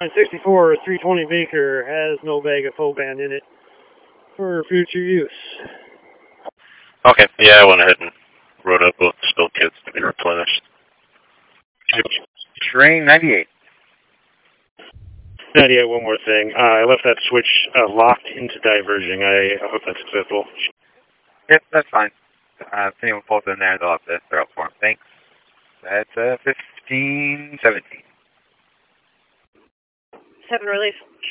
964 320 Baker has no bag of Foban in it for future use. Okay, yeah, I went ahead and wrote up both the spill kits to be replenished. Train 98. 98, one more thing. I left that switch locked into diverging. I hope that's successful. Yep, that's fine. If anyone falls in there, they'll have to throw up for him. Thanks. That's 1517. 7 release.